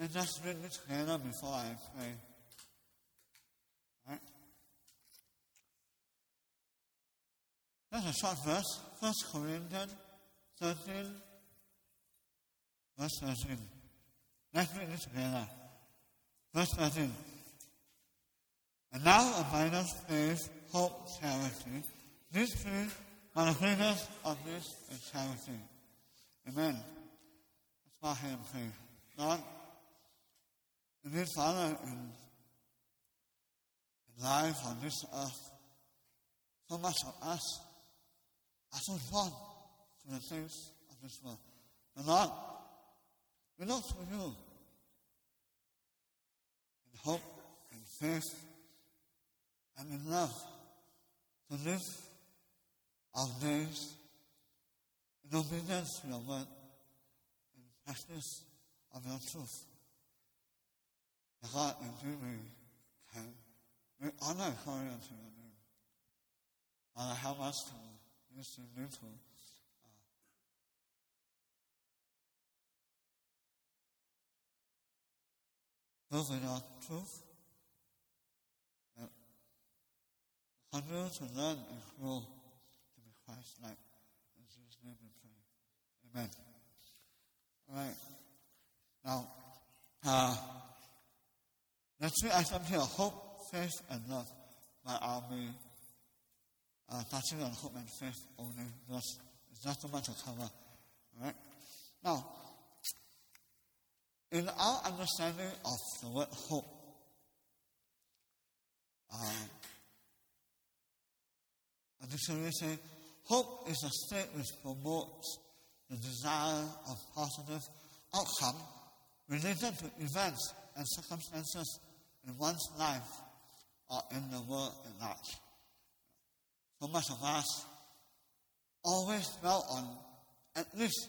And just read it together before I pray. Right? There's a short verse, 1 Corinthians 13, verse 13. Let's read it together. Verse 13. And now abideth faith, hope, charity. These three, but the greatest of these is charity. Amen. Let's bow here and pray. Lord, indeed, Father, in life on this earth, so much of us are so drawn to the things of this world. But Lord, we look to you in hope and faith and in love to live our days in obedience to your word and practice of your truth. God, indeed we honor and glory unto your name. Father, help us to listen to live in your truth, and continue to learn and grow to be Christ-like. In Jesus' name we pray. Amen. All right. Now, the three items here, hope, faith, and love. But I'll be touching on hope and faith only because it's not too much to cover. All right? Now, in our understanding of the word hope, a dictionary says, hope is a state which promotes the desire of positive outcome related to events and circumstances in one's life or in the world at large. So much of us always dwell on at least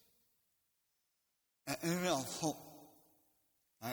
an area of hope. Right?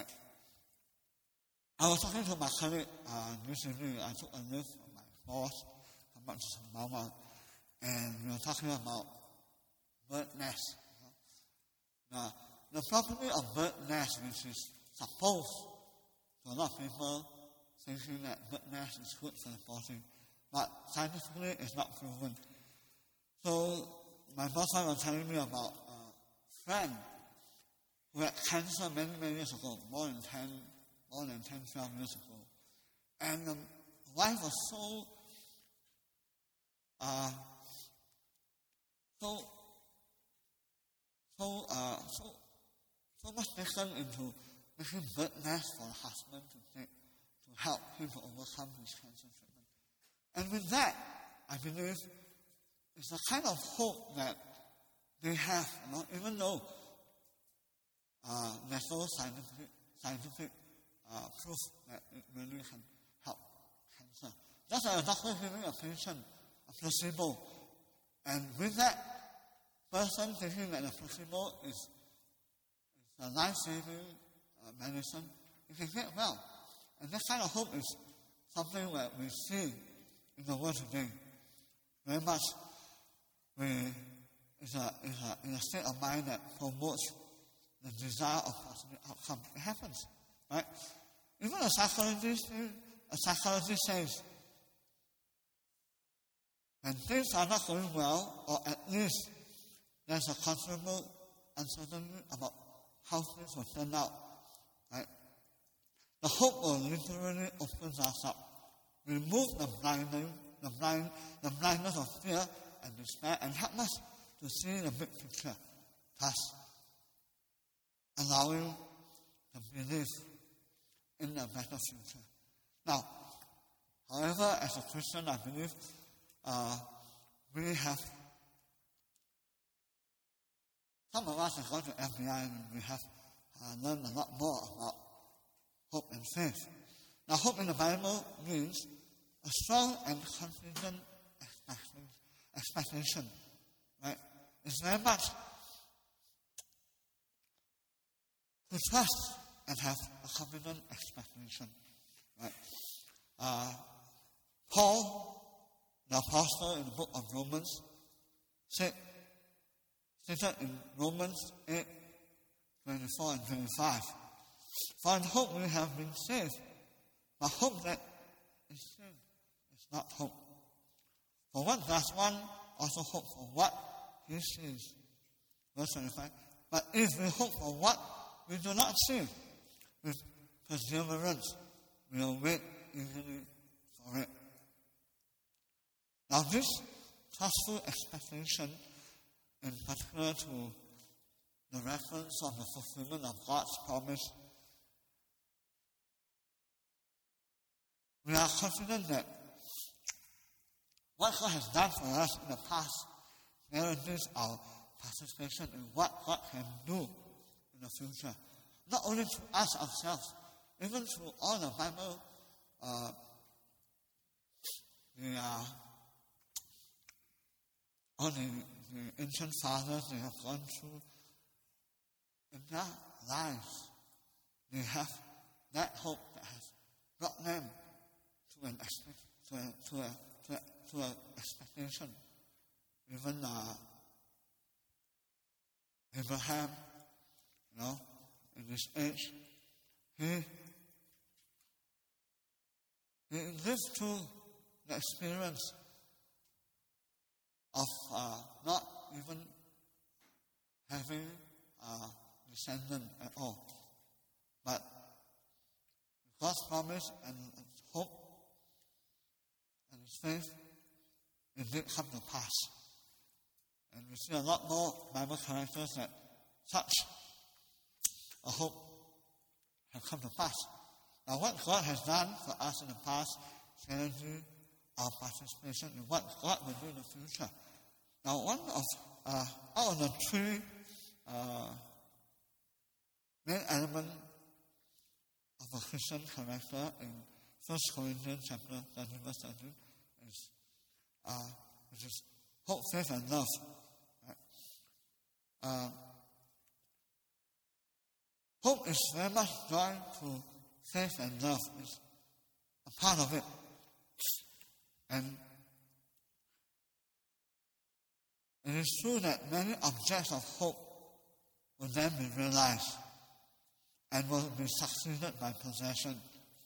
I was talking to my colleague recently. I took a lift from my boss, come back to Mama, and we were talking about bird nests. Now, the property of bird nest, which is supposed to a lot of people thinking that bird nest is good for the body, but scientifically it's not proven. So my boss was telling me about a friend who had cancer many, many years ago, more than 10, 12 years ago. And the wife was so much taken into making bird nests for the husband to help him to overcome his cancer treatment. And with that, I believe it's the kind of hope that they have, even though there's no scientific proof that it really can help cancer. Just like a doctor giving a patient a placebo, and with that person thinking that the placebo is a life-saving medicine, you can get well. And that kind of hope is something that we see in the world today. Very much is a state of mind that promotes the desire of positive outcome. It happens, right? Even a psychologist says, when things are not going well, or at least there's a considerable uncertainty about how things will turn out, right? The hope will literally open us up, remove the blindness of fear and despair, and help us to see the big picture, thus allowing to believe in a better future. Now, however, as a Christian, I believe we have, some of us have gone to FBI and we have learned a lot more about hope and faith. Now, hope in the Bible means a strong and confident expectation, right? It's very much to trust and have a confident expectation, right? Paul, the apostle in the book of Romans, stated in Romans 8:24 and 25, For in hope we have been saved. But hope that is sin is not hope. For what does one also hope for what he sees? Verse 25. But if we hope for what we do not see, with perseverance we will wait eagerly for it. Now this trustful expectation, in particular to the reference of the fulfillment of God's promise, we are confident that what God has done for us in the past guarantees our participation in what God can do in the future. Not only to us ourselves, even to all the Bible, all the ancient fathers they have gone through in their lives. They have that hope that has brought them to an expectation. Even Abraham, in this age, he lived through the experience of not even having a descendant at all. But God's promise and hope and his faith, it did come to pass. And we see a lot more Bible characters that such a hope have come to pass. Now what God has done for us in the past guarantees our participation in what God will do in the future. Now one of out of the three main elements of a Christian character in 1 Corinthians chapter 13 verse 13 is which is hope, faith, and love. Right? Hope is very much joined to faith and love. It's a part of it. And it is true that many objects of hope will then be realized and will be succeeded by possession.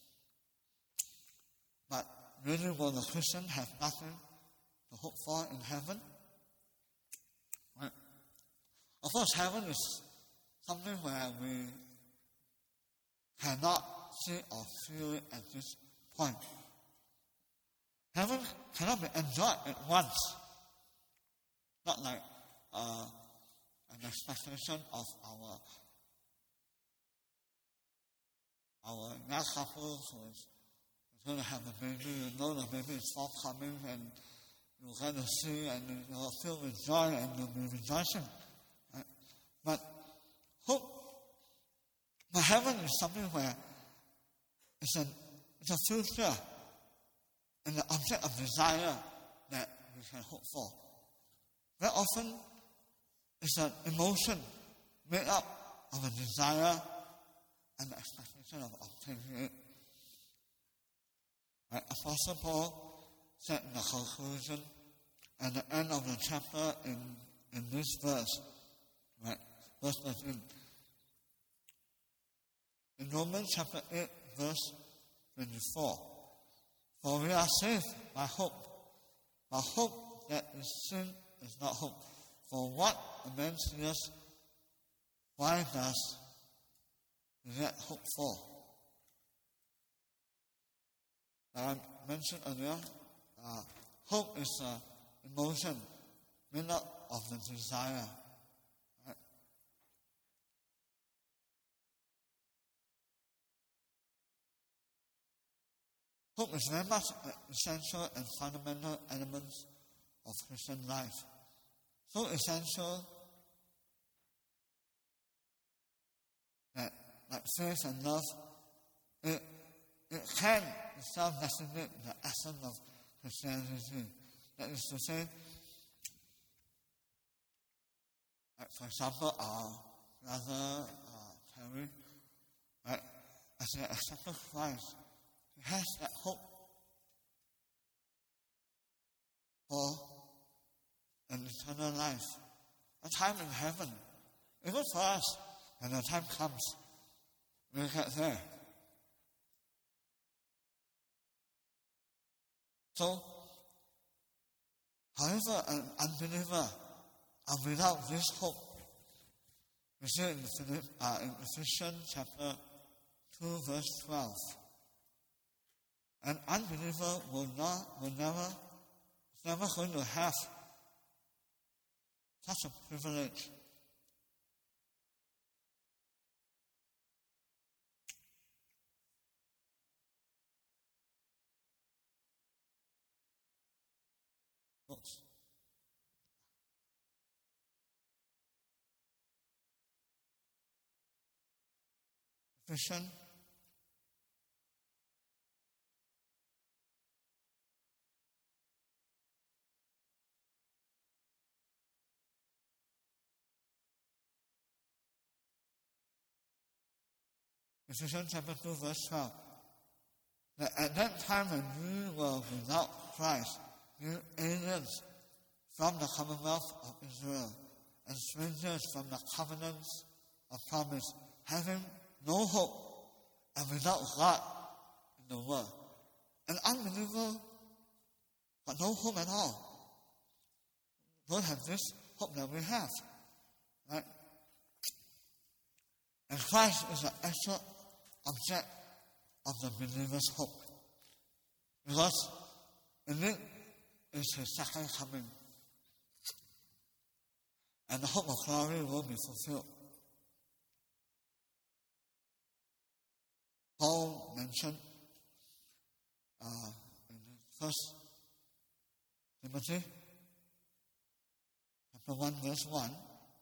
But really, will the Christian have nothing to hope for in heaven? Right? Of course, heaven is something where we cannot see or feel it at this point. Heaven cannot be enjoyed at once. Not like an expectation of our young couple who is going to have a baby. You know the baby is forthcoming and you're going to see and you'll feel with joy and you'll be rejoicing. Right? But hope, but heaven is something where it's a future and the object of desire that we can hope for. Very often, it's an emotion made up of a desire and the expectation of obtaining it. Right? Apostle Paul said in the conclusion at the end of the chapter in this verse, right? Verse 13. In Romans chapter 8, verse 24. For we are saved by hope. But hope that is sin is not hope. For what a man sees, why does he yet hope for? Now, I mentioned earlier, hope is an emotion made up of the desire. Right? Hope is very much an essential and fundamental element of Christian life. So essential that, like faith and love, it can itself designate the essence of Christianity. That is to say, like for example, our brother Terry, right, as he accepted Christ, he has that hope for an eternal life, a time in heaven. Even for us, when the time comes, we get there. So, however, an unbeliever and without this hope, we see in Ephesians chapter 2, verse 12. An unbeliever is never going to have such a privilege. Books. Ephesians chapter 2, verse 12. At that time when we were without Christ, you aliens from the commonwealth of Israel and strangers from the covenants of promise, having no hope and without God in the world. An unbeliever got no hope at all. Don't have this hope that we have. Right? And Christ is the actual object of the believer's hope. Because in it is his second coming. And the hope of glory will be fulfilled. Paul mentioned in 1 Timothy chapter 1, verse 1,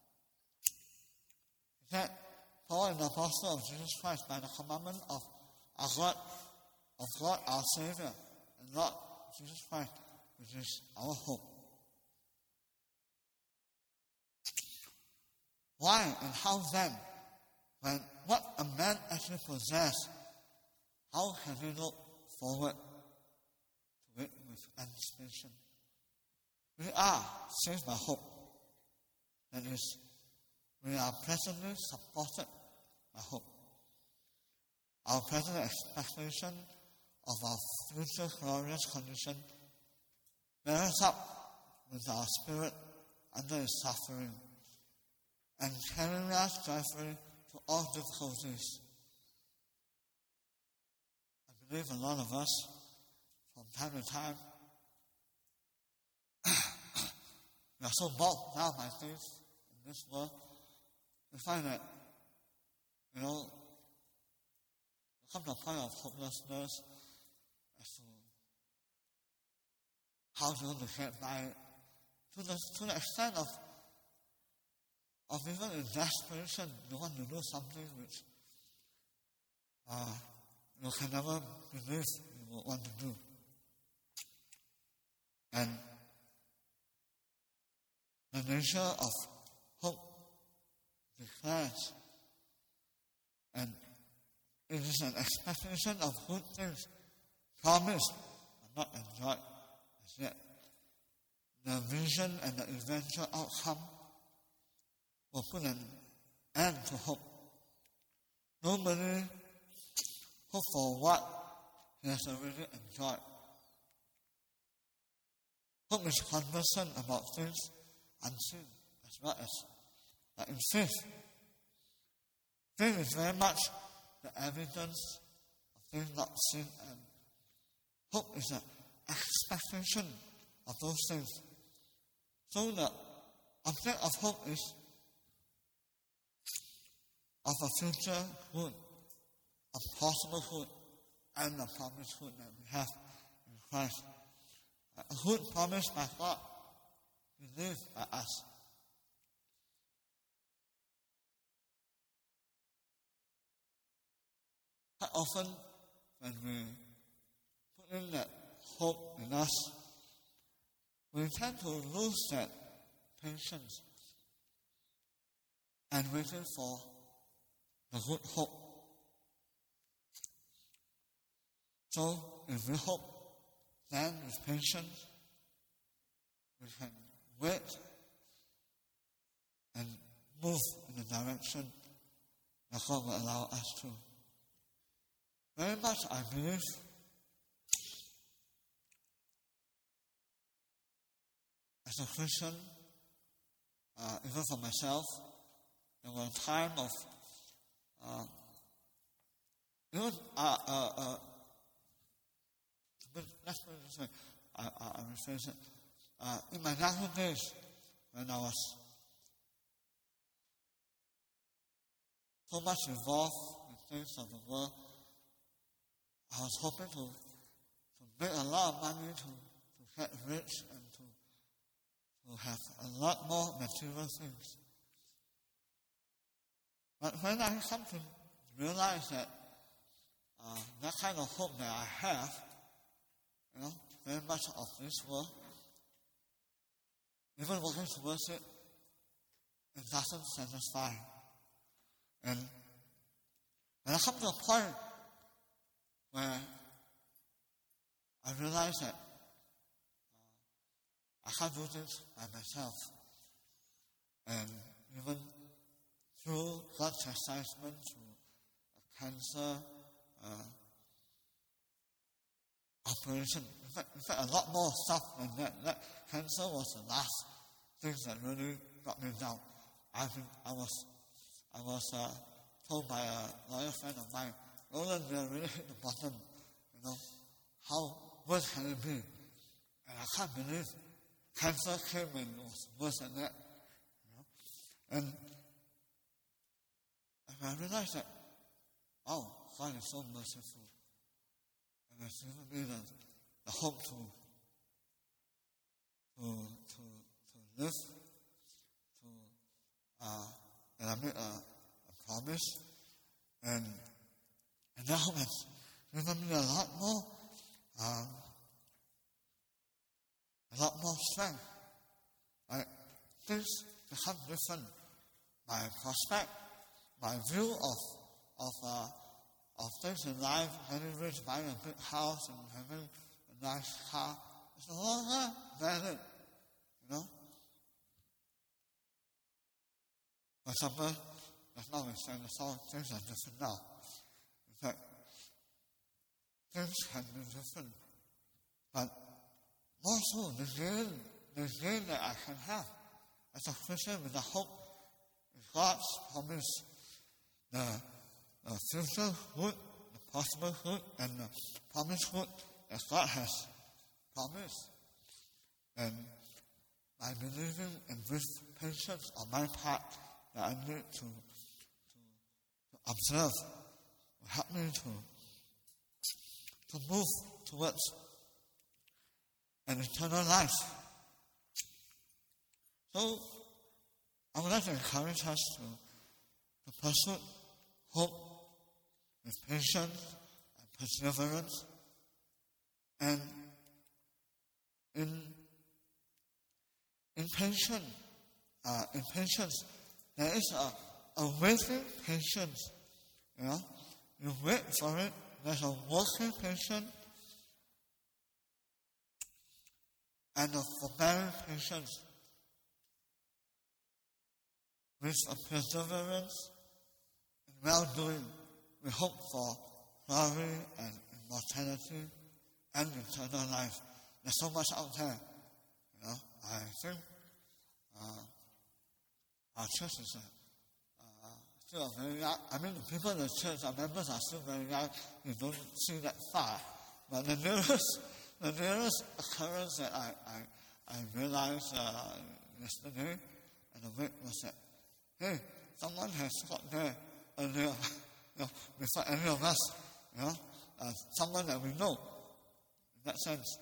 that Paul, an apostle of Jesus Christ, by the commandment of God our Savior, and Lord Jesus Christ, which is our hope. Why and how then, when what a man actually possesses, how can we look forward to it with anticipation? We are saved by hope. That is, we are presently supported by hope. Our present expectation of our future glorious condition bears up with our spirit under His suffering and carrying us joyfully to all difficulties. I believe a lot of us, from time to time, we are so bogged down by things in this world. We find that, there comes to a point of hopelessness as to how to get by, to the extent of even in desperation, you want to do something which you can never believe you would want to do. And the nature of hope declares, and it is an expectation of good things promised but not enjoyed as yet. The vision and the eventual outcome will put an end to hope. Nobody hope for what he has already enjoyed. Hope is conversant about things unseen as well as like in faith. Faith is very much the evidence of things not seen, and hope is an expectation of those things. So the object of hope is of a future good, a possible good, and a promised good that we have in Christ. A good promised by God, believed by us. Quite often, when we put in that hope in us, we tend to lose that patience and waiting for the good hope. So, if we hope, then with patience, we can wait and move in the direction that God will allow us to. very much I believe as a Christian, even for myself, there was a time of even let's put it this way, I rephrase it. In my younger days, when I was so much involved in things of the world, I was hoping to make a lot of money, to get rich, and to have a lot more material things. But when I come to realize that that kind of hope that I have, very much of this world, even working towards it, it doesn't satisfy. And when I come to a point where I realize that I can't do this by myself, and even through blood chastisement, through a cancer operation, in fact, a lot more stuff than that. That cancer was the last thing that really got me down. I was told by a lawyer friend of mine, Roland, we really hit the bottom. How worse can it be? And I can't believe cancer came and it was worse than that. And I realized that, God is so merciful. And it's given me the hope to live, and I made a promise, and now it's given me a lot more strength. Things become different. My prospect, my view of things in life, getting rich, buying a big house, and having a nice car, is no longer valid. For example, that's not saying the song, things are different now. In fact, things can be different. But more so, the gain that I can have as a Christian with the hope in God's promise, the future good, the possible good, and the promised good that God has promised. And by believing in this patience on my part that I need to observe, will help me to move towards an eternal life. So, I would like to encourage us to pursue hope with patience and perseverance. And in patience, there is a waiting patience. You wait for it. There's a working patience and a forbearing patience with a perseverance and well-doing. We hope for glory and immortality and eternal life. There's so much out there. I think our church is still very young. I mean, the people in the church, our members are still very young. You don't see that far. But the nearest occurrence that I realized yesterday and the week was that, hey, someone has got there earlier, before any of us, someone that we know, in that sense.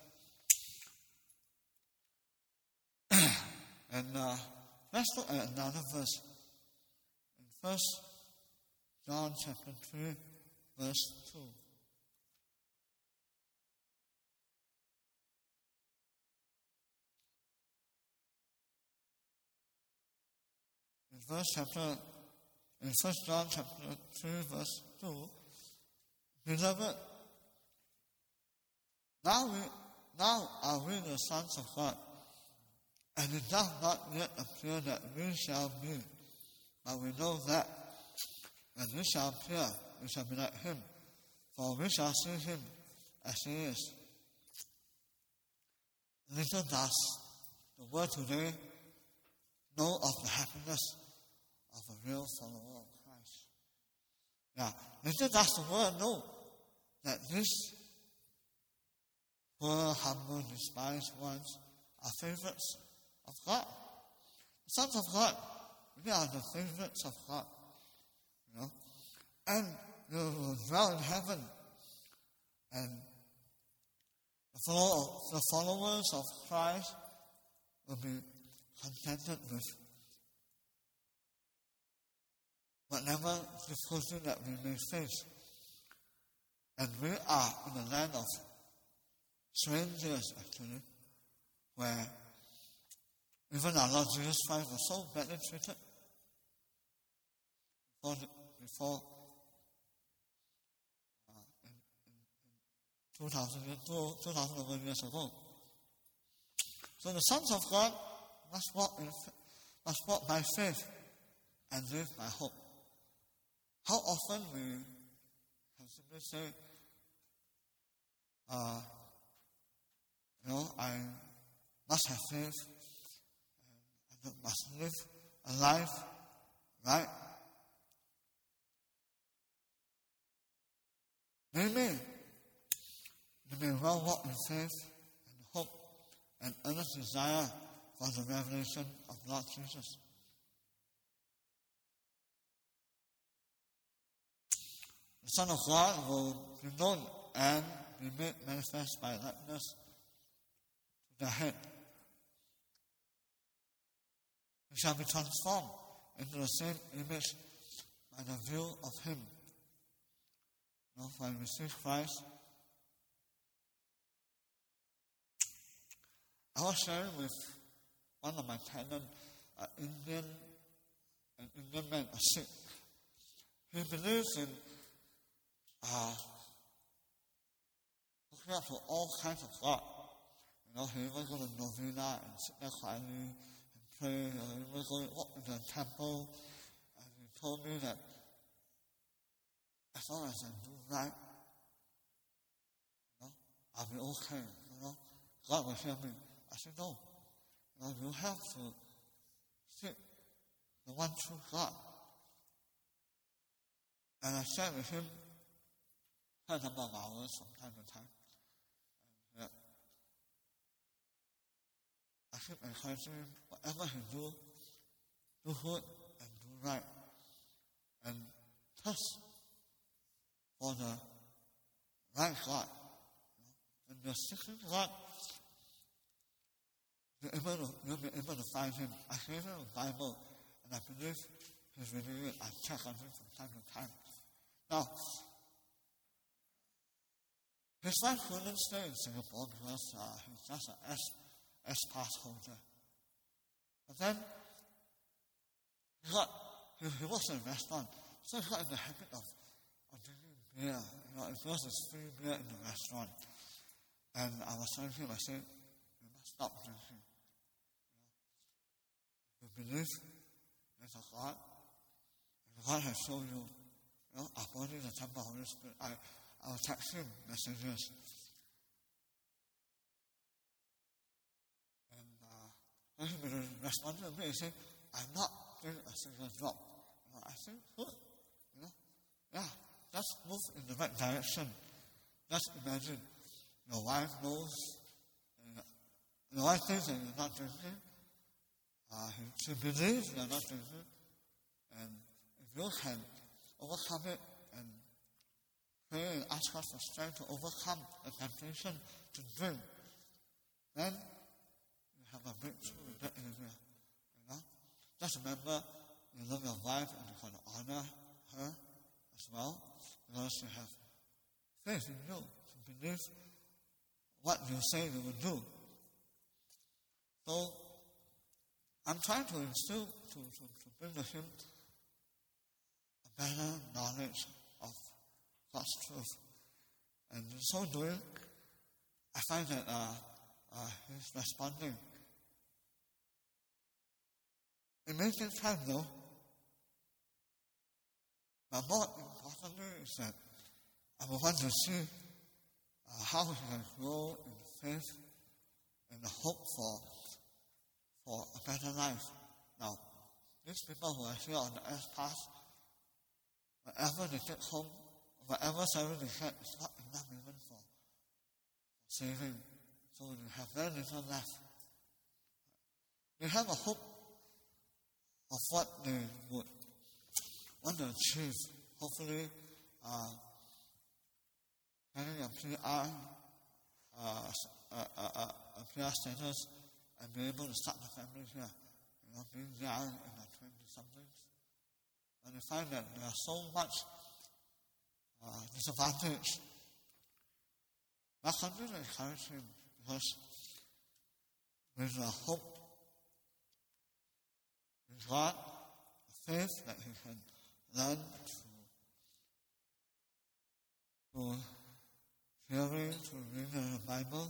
And let's look at another verse. In 1 John chapter 3, verse 2. In 1 John chapter 3, verse 2, Beloved, now are we the sons of God, and it does not yet appear that we shall be, but we know that when we shall appear, we shall be like him, For we shall see him as he is. Little does the world today know of the happiness of a real follower of Christ. Yeah, little does the world know that these poor, humble, despised ones are favorites of God. The sons of God, we are the favorites of God. And they will dwell in heaven. And the followers of Christ will be contented with whatever difficulty that we may face. And we are in a land of strangers, actually, where even our Lord Jesus Christ was so badly treated before 2,000 years ago. So the sons of God must walk by faith and live by hope. How often we can simply say, I must have faith and I must live a life, right? Maybe we may well walk in faith and hope and earnest desire for the revelation of Lord Jesus. The Son of God will be known and be made manifest by likeness to the head. We shall be transformed into the same image by the view of Him. When we receive Christ, I was sharing with one of my tenants, an Indian man, a Sikh. He believes in looking up to all kinds of God. He even go to novena and sit there quietly and pray. He even go walk in the temple, and he told me that as long as I do right, I'll be okay. God will hear me. I said, no. You have to seek the one true God. And I shared with him quite a number of hours from time to time. And I keep encouraging him, whatever he do good and do right. And trust for the right God. When you're seeking God, you'll be able to find Him. I gave him a Bible, and I believe he's reading it. I check on him from time to time. Now, his wife couldn't stay in Singapore because he's just an S-pass holder. But then, he works in a restaurant, so he got in the habit of drinking beer. Because it's free beer in the restaurant. And I was telling him, I said, you must stop drinking. If you believe there's a God, and God has shown you, our body is the temple of the Holy Spirit. I will text him messages. And when he responded to me, he said, I'm not doing a single drop. I said, good. Just move in the right direction. Just imagine your wife knows, your wife thinks that you're not drinking. She believes you're not drinking. And if you can overcome it and pray and ask God for strength to overcome the temptation to drink, then you have a breakthrough in that area. Just remember, you love your wife and you're going to honor her as well, because you have faith in you to believe what you say you will do. So, I'm trying to instill, to bring to him a better knowledge of God's truth. And in so doing, I find that he's responding. It may take time though, but more importantly is that And we want to see how we can grow in faith and hope for a better life. Now, these people who are here on the earth path, whatever they take home, whatever salary they get, is not enough even for saving. So they have very little left. They have a hope of what they would want to achieve. Hopefully, having a PR, a PR status, and be able to start a family here. Being young in their 20-somethings. And they find that there are so much disadvantage. That country is encouraging because there's a hope in God, a faith that he can learn through hearing, through reading the Bible,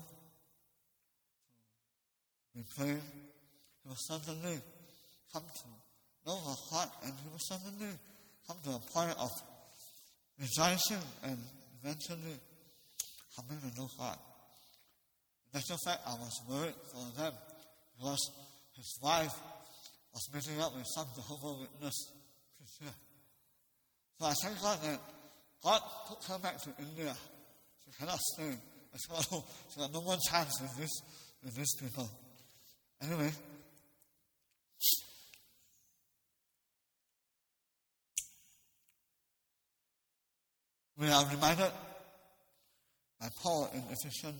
to be praying. He will suddenly come to know her heart, and he will suddenly come to a point of rejoicing and eventually coming to know God. In actual fact, I was worried for them because his wife was meeting up with some Jehovah's Witness preacher. So I thank God that God took her back to India. She cannot stay. She got no more chance with these people. Anyway, we are reminded by Paul in Ephesians.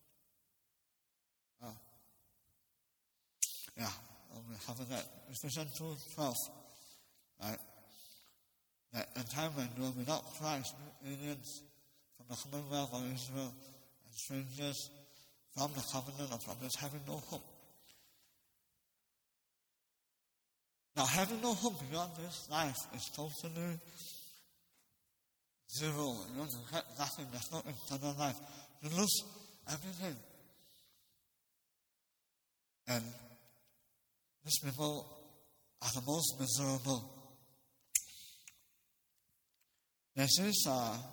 We covered that. Ephesians 2:12. Right? That in time when you were without Christ, aliens from the commonwealth of Israel, and strangers from the covenant of promise, having no hope. Now, having no hope beyond this life is totally zero. You get nothing. There's no eternal life. You lose everything. And these people are the most miserable. This is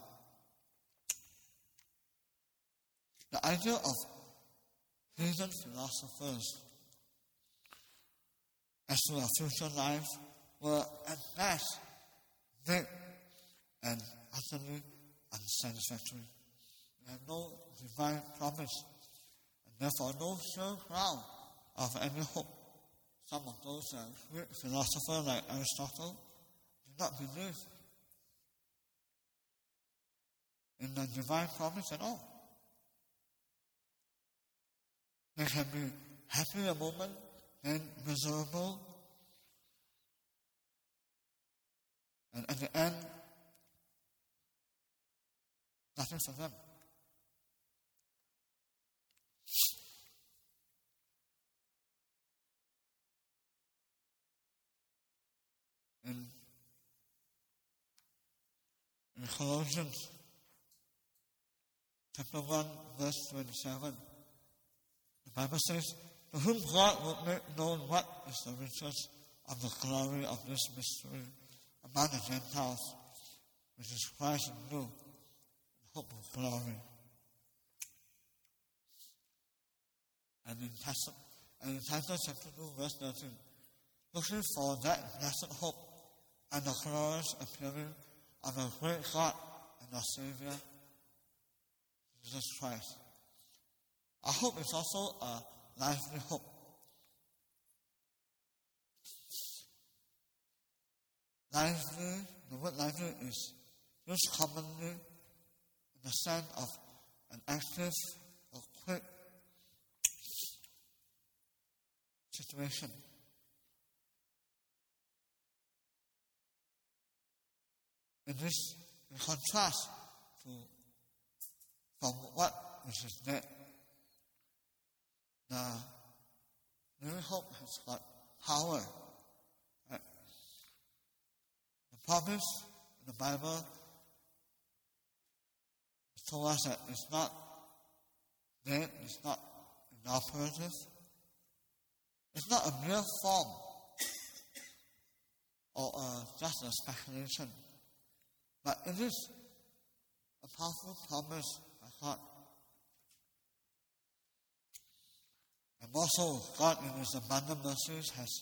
the idea of heathen philosophers as to a future life were at best vague and utterly unsatisfactory. They have no divine promise, and therefore no sure ground of any hope. Some of those Greek philosophers like Aristotle did not believe in the divine promise at all. They can be happy a moment, then miserable, and at the end, nothing for them. In Colossians chapter 1, verse 27, the Bible says, "To whom God would make known what is the riches of the glory of this mystery among the Gentiles, which is Christ in you, the hope of glory." And in Titus chapter 2, verse 13, "Looking for that blessed hope and the glorious appearing of the great God and our Savior, Jesus Christ." Our hope is also a lively hope. Lively, the word lively is used commonly in the sense of an active or quick situation. It is in contrast from what which is dead. The living hope has got power. Right? The promise in the Bible told us that it's not dead, it's not inoperative, it's not a mere form or just a speculation. But it is a powerful promise, I thought. And also, God in His abundant mercies has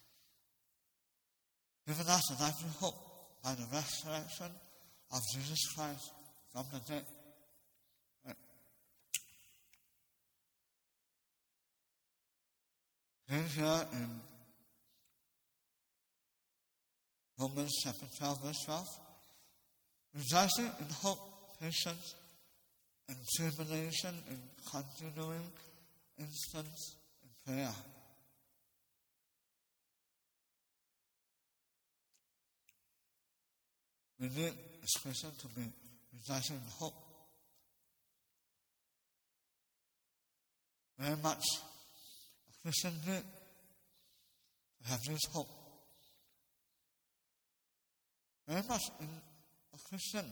given us a lively hope by the resurrection of Jesus Christ from the dead. Here in Romans chapter 12, verse 12, rejoicing in hope, patience, in tribulation, in continuing instance in prayer. We need as Christians to be rejoicing in hope. Very much a Christian need to have this hope. Very much in a Christian.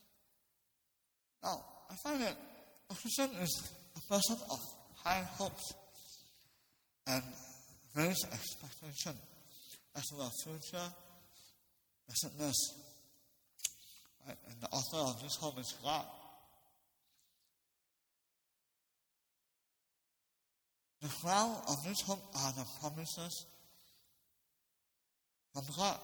Now, I find that a Christian is a person of high hopes and great expectation as to our future blessedness. Right? And the author of this hope is God. The crown of this hope are the promises from God.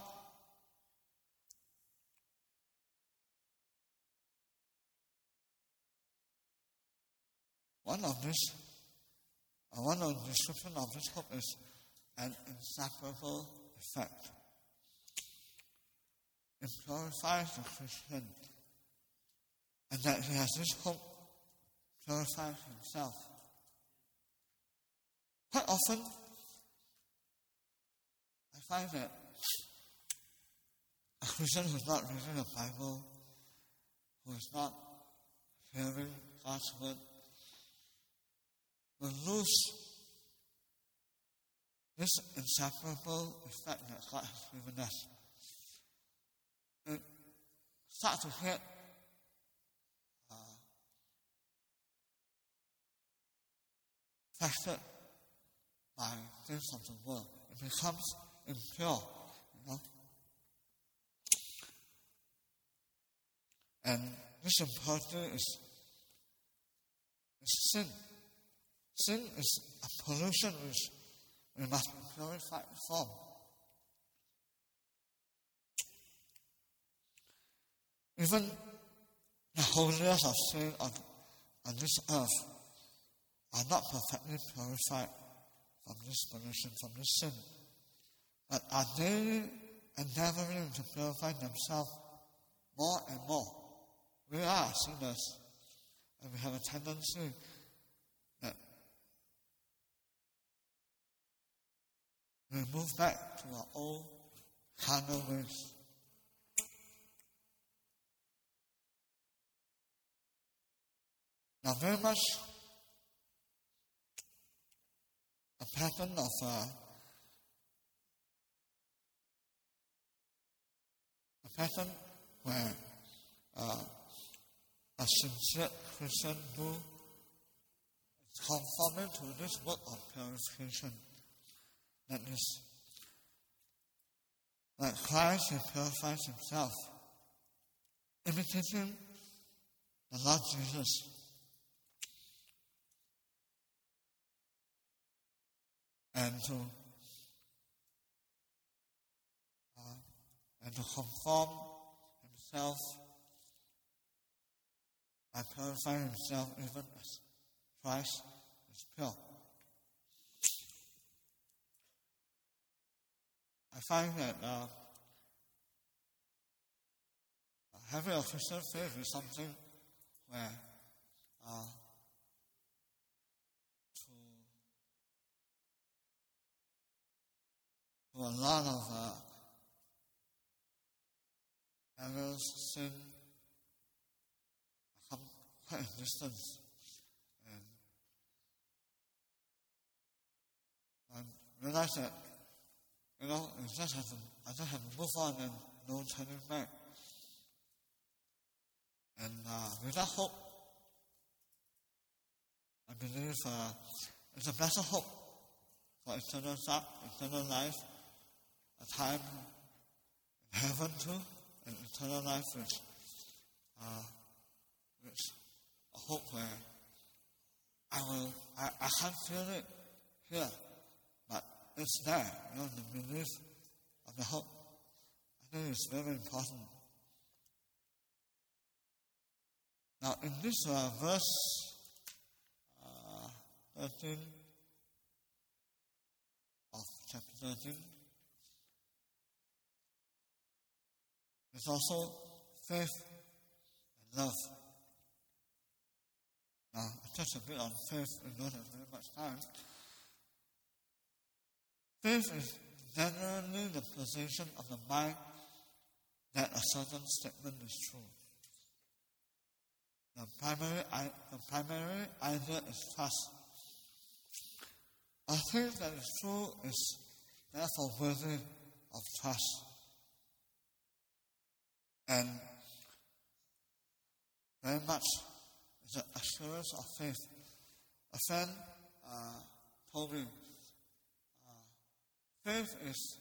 One of the descriptions of this hope is an inseparable effect. It purifies the Christian, and that he has this hope purifies himself. Quite often, I find that a Christian who is not reading the Bible, who is not hearing God's word, will lose this inseparable effect that God has given us. It starts to get affected by things of the world. It becomes impure, And this impurity is sin. Sin is a pollution which we must be purified from. Even the holiest of sin on this earth are not perfectly purified from this pollution, from this sin, but are daily endeavoring to purify themselves more and more. We are sinners, and we have a tendency that we move back to our old carnal ways. Now, very much a pattern of where a sincere Christian who is conforming to this work of purification. That is, like Christ, he purifies himself, imitating the Lord Jesus. And to conform himself by purifying himself even as Christ is pure. I find that having a Christian faith is something where to a lot of errors, sin, come quite a distance. And realize that, I just have to move on and no turning back. And with that hope, I believe it's a better hope for eternal life, a time in heaven too, and eternal life which hope where I can't feel it here, but it's there, the belief of the hope. I think it's very important. Now, in this verse 13 of chapter 13, there's also faith and love. Now, I touched a bit on faith, we don't have very much time. Faith is generally the position of the mind that a certain statement is true. The primary idea is trust. A thing that is true is therefore worthy of trust. And very much is an assurance of faith. A friend told me, faith is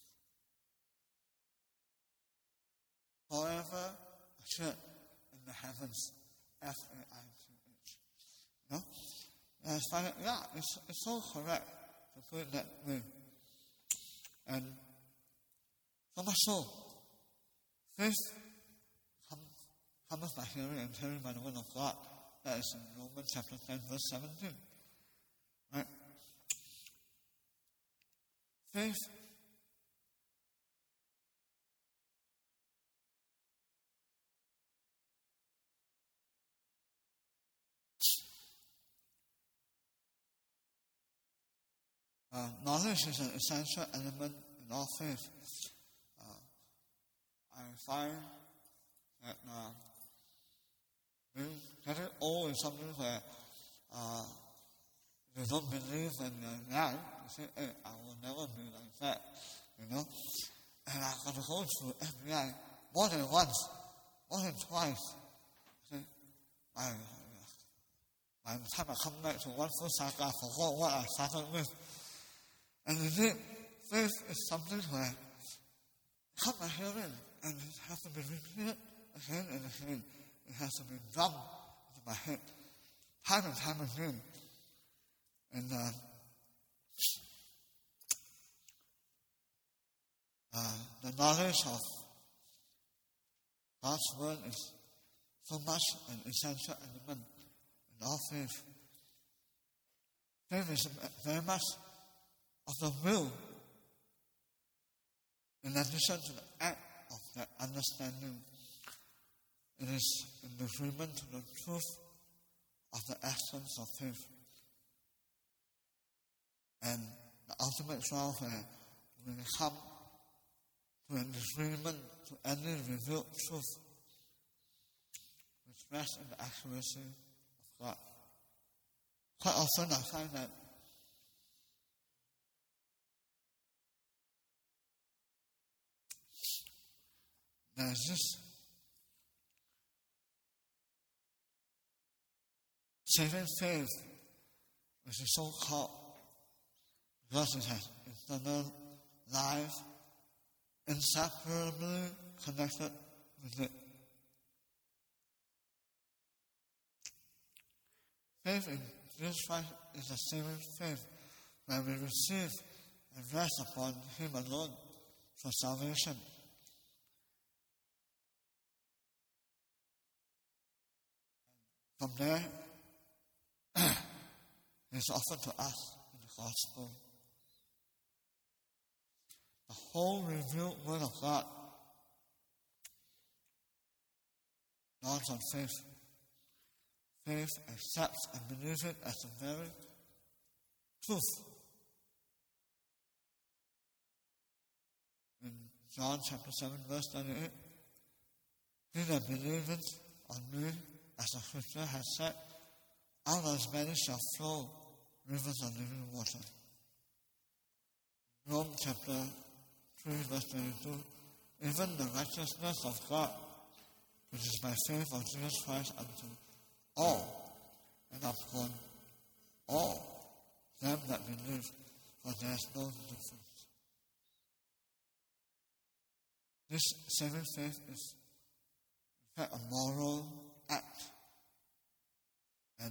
forever assured in the heavens. F-A-I-T-H. And I find it, it's so correct to put it that way. And so much so, faith comes by hearing and hearing by the word of God. That is in Romans chapter 10, verse 17. Right? Faith knowledge is an essential element in all faith. I find that being getting old is something where you don't believe when you're young. You say, hey, I will never be like that, And I've got to go through FBI more than once, more than twice. By the time I come back to one full cycle, I forgot what I started with. And indeed, faith is something where come by hearing, and it has to be repeated again and again. It has to be drummed into my head, time and time again. And the knowledge of God's word is so much an essential element in all faith. Faith is very much of the will, in addition to the act of that understanding. It is in agreement to the truth of the essence of faith. And the ultimate trial where we come to an agreement to any revealed truth, which rests in the accuracy of God. Quite often I find that there's this saving faith, which is so called because it has eternal life inseparably connected with it. Faith in Jesus Christ is a saving faith where we receive and rest upon Him alone for salvation. From there, it is offered to us in the gospel. The whole revealed word of God dawns on faith. Faith accepts and believes it as the very truth. In John chapter 7, verse 38, he that believeth on me, as the scripture has said, out of his belly shall flow rivers of living water. Rome chapter 3, verse 22, even the righteousness of God, which is by faith of Jesus Christ unto all, and upon all them that believe, for there is no difference. This saving faith is in fact a moral act.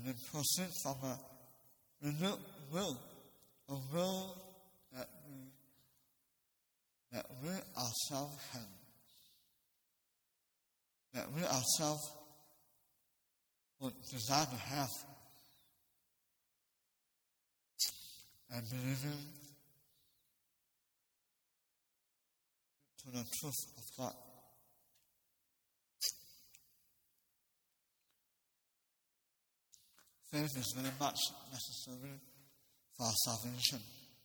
and it proceeds from a renewed will, a will that we ourselves have, that we ourselves would desire to have, and believing to the truth of God. Faith is very much necessary for our salvation.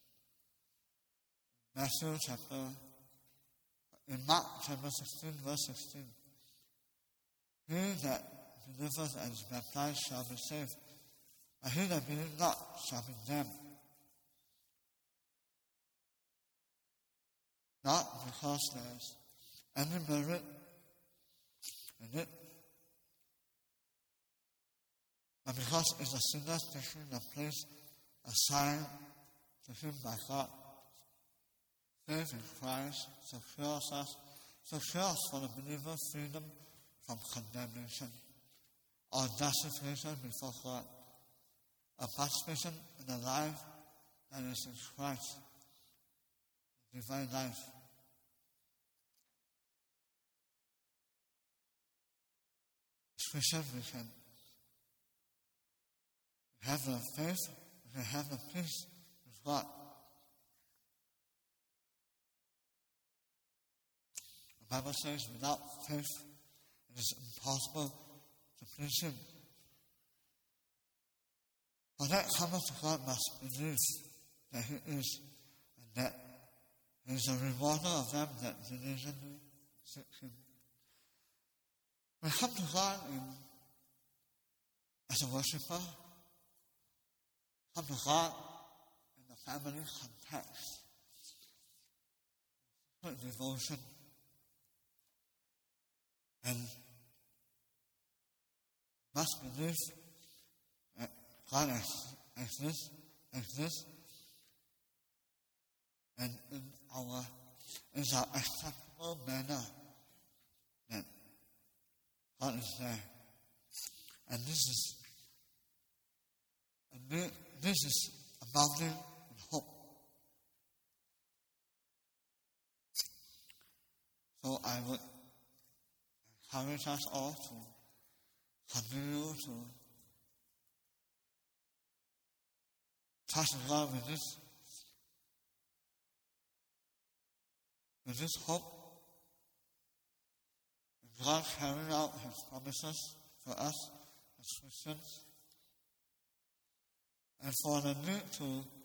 In Mark chapter 16, verse 16, he that believeth and is baptized shall be saved, but he that believeth not shall be damned. Not because there is any merit in it, but because it's a sinner taking the place assigned to him by God. Faith in Christ secures us for the believer's freedom from condemnation or justification before God, a participation in the life that is in Christ, the divine life. As Christians, we can have the faith, we can have the peace with God. The Bible says without faith it is impossible to please Him. For that cometh to God must believe that He is, and that He is a rewarder of them that diligently seek Him. We come to God as a worshipper, come to God in the family context, devotion, and must believe that God exists, and in our acceptable manner that God is there. And this is abounding in hope. So I would encourage us all to continue to trust God with this hope, and God carrying out His promises for us as Christians, and for the need to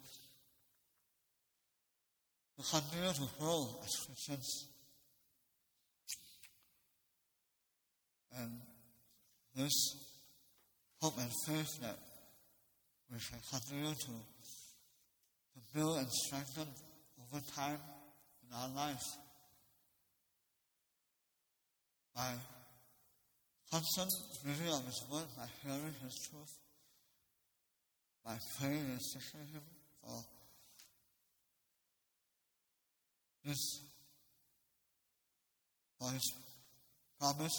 continue to grow as Christians. And this hope and faith that we can continue to build and strengthen over time in our life by constant reading of His Word, by hearing His truth, by praying and seeking Him for His promise.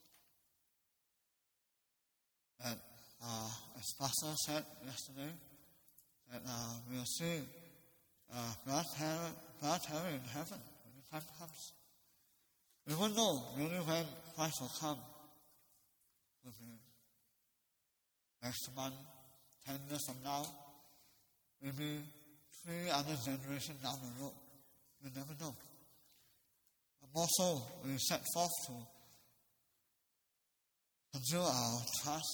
And as Pastor said yesterday, that we'll see God heaven in heaven when the time comes. We won't know really when Christ will come. It will be next month, 10 years from now, maybe 3 other generations down the road. We never know. But more so, we set forth to continue our trust,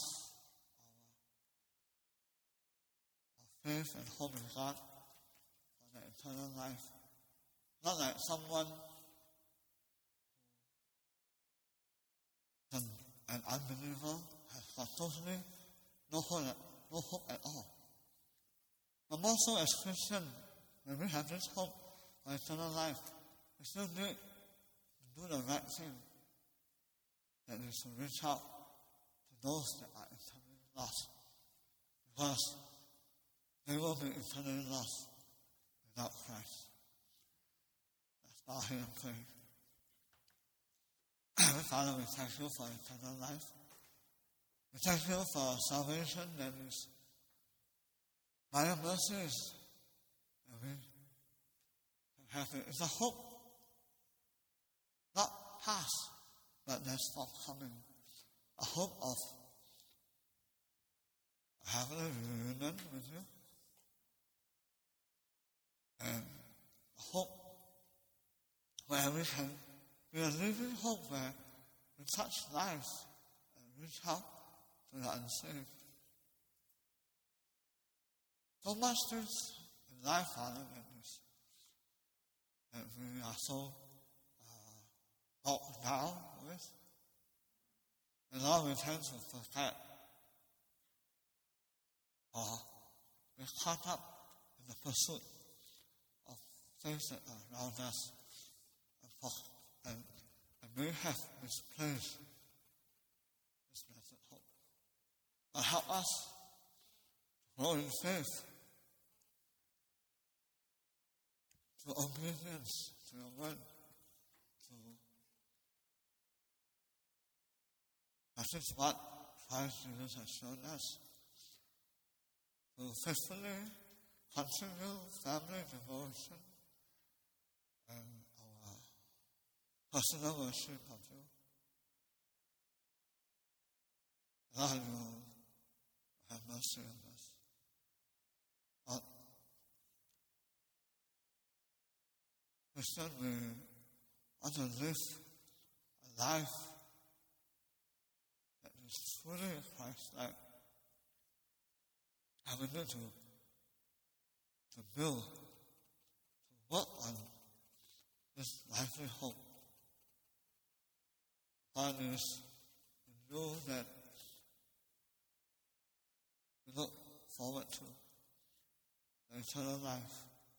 our faith and hope in God for the eternal life. Not like someone who is an unbeliever has got totally no hope at all. But more so as Christians, when we have this hope for eternal life, we still need to do the right thing. That is to reach out to those that are eternally lost, because they will be eternally lost without Christ. Let's bow here and pray. Father, we thank You for eternal life. We thank you for salvation that is by your mercies that we can have it. It's a hope, not past, but that's forthcoming. A hope of having a reunion with you. And a hope where we can be a living hope where we touch lives and reach out to the unsaved. So much things in life, Father, that we are so bogged down with. And Lord, we tend to forget or be caught up in the pursuit of things that are around us and we have misplaced this blessed hope. But help us to grow in faith, to obedience to your word, that is what Christ Jesus has shown us. To faithfully continue family devotion and our personal worship of you. Lord, you have mercy on us. Lord, Christian, we want to live a life that is fully Christ-like. And we need to build, to work on this lively hope. God is in you that we look forward to the eternal life.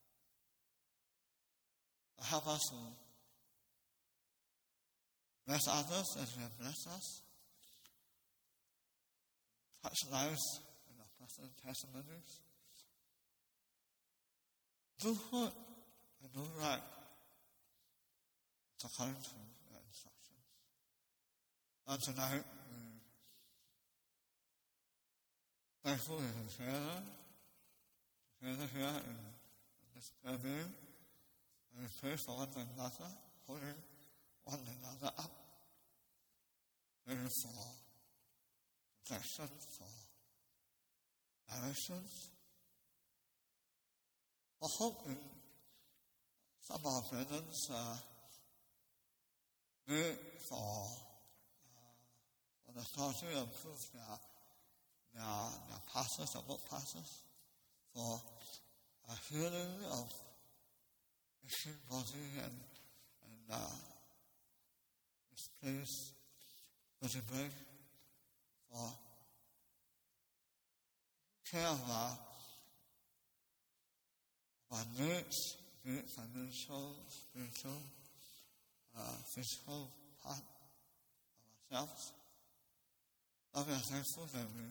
Help us to bless others as you have blessed us, touch lives in our personal testimonies, do good and do right according to your instructions. And tonight, thankful we can together here in this prayer meeting, and we pray for one another, holding one another up, praying for protection, for directions, for hope in some of our brethrens, need for the authority to improve their pastors, their work pastors, for healing of aching body and misplaced vertebrae, for care of our needs, be it financial, spiritual, physical part of ourselves. Lord, we are thankful that we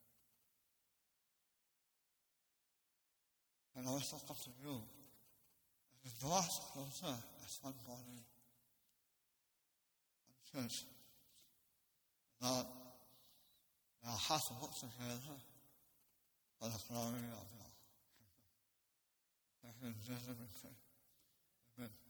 can also come to you and draw us closer as one body, one church. Lord, our hearts will work together for the glory of your kingdom. Thank you in Jesus' name we pray. Amen.